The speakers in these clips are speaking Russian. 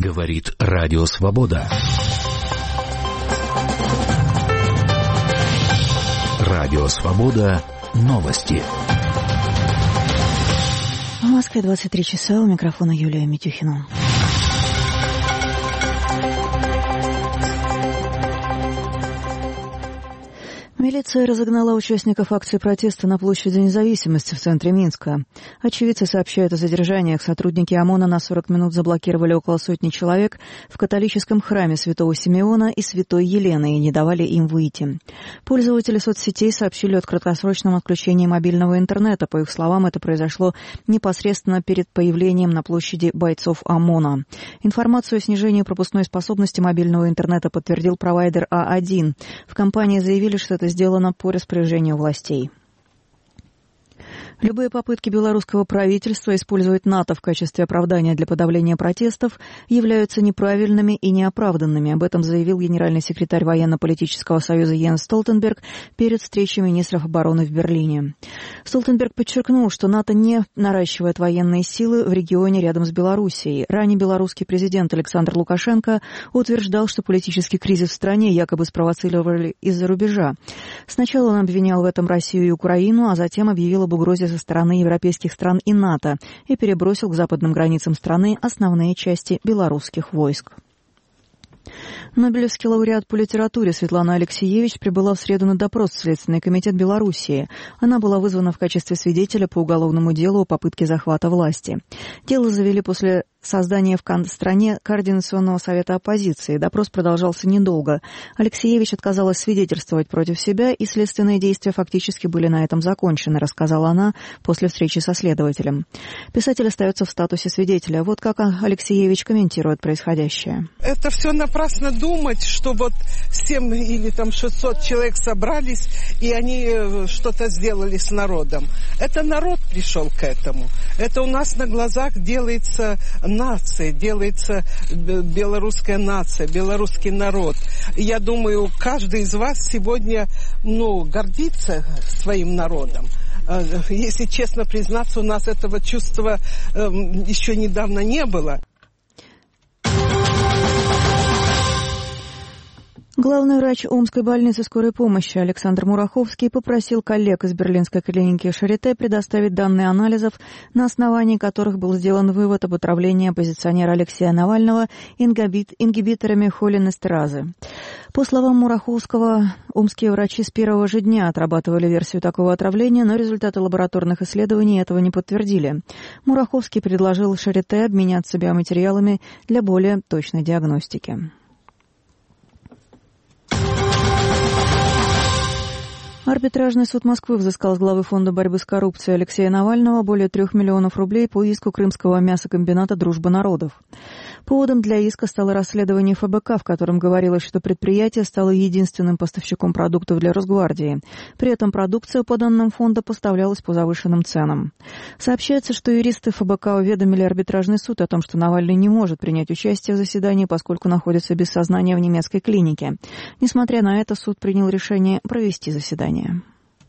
Говорит Радио Свобода. Радио Свобода. Новости. В Москве 23 часа. У микрофона Юлия Митюхина. Милиция разогнала участников акции протеста на площади Независимости в центре Минска. Очевидцы сообщают о задержаниях. Сотрудники ОМОНа на 40 минут заблокировали около сотни человек в католическом храме Святого Симеона и Святой Елены и не давали им выйти. Пользователи соцсетей сообщили о краткосрочном отключении мобильного интернета. По их словам, это произошло непосредственно перед появлением на площади бойцов ОМОНа. Информацию о снижении пропускной способности мобильного интернета подтвердил провайдер А1. В компании заявили, что это сделано по распоряжению властей. Любые попытки белорусского правительства использовать НАТО в качестве оправдания для подавления протестов являются неправильными и неоправданными. Об этом заявил генеральный секретарь Военно-политического союза Йенс Столтенберг перед встречей министров обороны в Берлине. Столтенберг подчеркнул, что НАТО не наращивает военные силы в регионе рядом с Белоруссией. Ранее белорусский президент Александр Лукашенко утверждал, что политический кризис в стране якобы спровоцировали из-за рубежа. Сначала он обвинял в этом Россию и Украину, а затем объявил об угрозе со стороны европейских стран и НАТО и перебросил к западным границам страны основные части белорусских войск. Нобелевский лауреат по литературе Светлана Алексиевич прибыла в среду на допрос в Следственный комитет Белоруссии. Она была вызвана в качестве свидетеля по уголовному делу о попытке захвата власти. Дело завели после создания в стране Координационного совета оппозиции. Допрос продолжался недолго. Алексиевич отказалась свидетельствовать против себя, и следственные действия фактически были на этом закончены, рассказала она после встречи со следователем. Писатель остается в статусе свидетеля. Вот как Алексиевич комментирует происходящее. Это все напрасно думать, что вот 7 или там 600 человек собрались, и они что-то сделали с народом. Это народ пришел к этому. Это у нас на глазах делается нация, делается белорусская нация, белорусский народ. Я думаю, каждый из вас сегодня, гордится своим народом. Если честно признаться, у нас этого чувства еще недавно не было. Главный врач Омской больницы скорой помощи Александр Мураховский попросил коллег из берлинской клиники Шарите предоставить данные анализов, на основании которых был сделан вывод об отравлении оппозиционера Алексея Навального ингибиторами холинестеразы. По словам Мураховского, омские врачи с первого же дня отрабатывали версию такого отравления, но результаты лабораторных исследований этого не подтвердили. Мураховский предложил Шарите обменяться биоматериалами для более точной диагностики. Арбитражный суд Москвы взыскал с главы Фонда борьбы с коррупцией Алексея Навального более 3 миллионов рублей по иску крымского мясокомбината «Дружба народов». Поводом для иска стало расследование ФБК, в котором говорилось, что предприятие стало единственным поставщиком продуктов для Росгвардии. При этом продукция, по данным фонда, поставлялась по завышенным ценам. Сообщается, что юристы ФБК уведомили арбитражный суд о том, что Навальный не может принять участие в заседании, поскольку находится без сознания в немецкой клинике. Несмотря на это, суд принял решение провести заседание.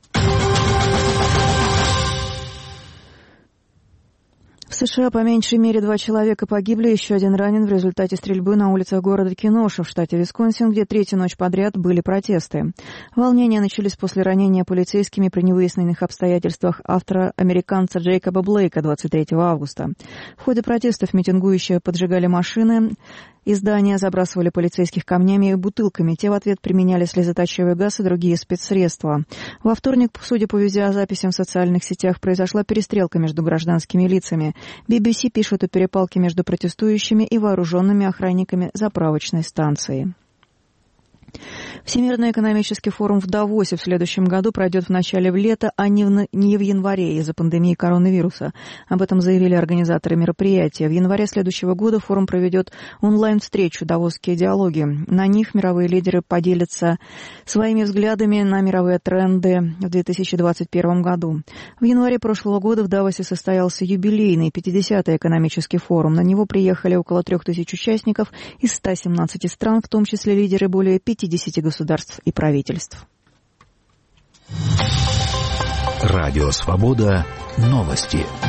В США по меньшей мере 2 человека погибли, еще один ранен в результате стрельбы на улицах города Кеноша в штате Висконсин, где 3-ю ночь подряд были протесты. Волнения начались после ранения полицейскими при невыясненных обстоятельствах афроамериканца Джейкоба Блейка 23 августа. В ходе протестов митингующие поджигали машины и здания, забрасывали полицейских камнями и бутылками. Те в ответ применяли слезоточивый газ и другие спецсредства. Во вторник, судя по видеозаписям в социальных сетях, произошла перестрелка между гражданскими лицами. BBC пишет о перепалке между протестующими и вооруженными охранниками заправочной станции. Всемирный экономический форум в Давосе в следующем году пройдет в начале лета, а не в январе из-за пандемии коронавируса. Об этом заявили организаторы мероприятия. В январе следующего года форум проведет онлайн-встречу «Давосские диалоги». На них мировые лидеры поделятся своими взглядами на мировые тренды в 2021 году. В январе прошлого года в Давосе состоялся юбилейный 50-й экономический форум. На него приехали около 3000 участников из 117 стран, в том числе лидеры более 50 государств и правительств. Радио Свобода. Новости.